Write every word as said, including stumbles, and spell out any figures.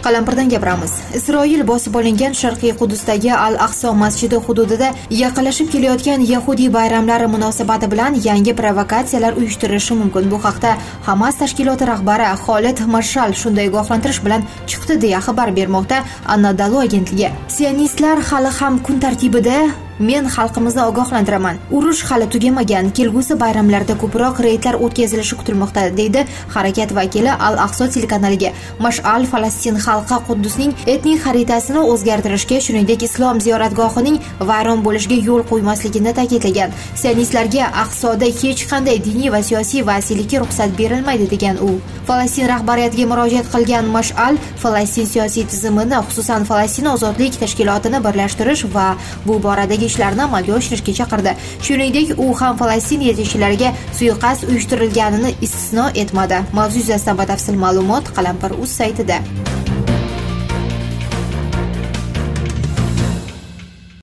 Qalampirdan gapiramiz. Isroil bosib olingan Sharqiy Qudusdagi Al-Aqso masjidi hududida yaqinlashib kelayotgan Yahudiy bayramlari munosabati bilan yangi provokatsiyalar uyushtirishi mumkin. Bu haqda Hamas tashkiloti rahbari Xolid Mashal shunday ogohlantirish bilan chiqdi deya xabar bermoqda Anadolu agentligi. Sionistlar hali ham kun tartibida. Men xalqimizni ogohlantiraman. Urush hali tugamagan. Kelgusi bayramlarda ko'proq reydlar o'tkazilishi kutilmoqda, deydi harakat vakili Al-Aqso telekanaliga. Mash'al Falastin xalqi Quddusning etnik xaritasini o'zgartirishga, shuningdek islom ziyoratgohining vayron bo'lishiga yo'l qo'ymasligini ta'kidlagan. Sionistlarga Aqsoda hech qanday diniy va siyosiy vasiylikka ruxsat berilmaydi degan u. Falastin rahbariyatiga murojaat qilgan Mash'al Falastin siyosiy tizimini, xususan Falastin ozodlik tashkilotini birlashtirish va bu boradagi ishlarni amalga oshirishga chaqirdi. Shuningdek, u ham Falastin yetakchilariga suiqasd uyushtirilganini istisno etmadi. Mavzu yuzasidan batafsil ma'lumot Qalampir.uz saytida.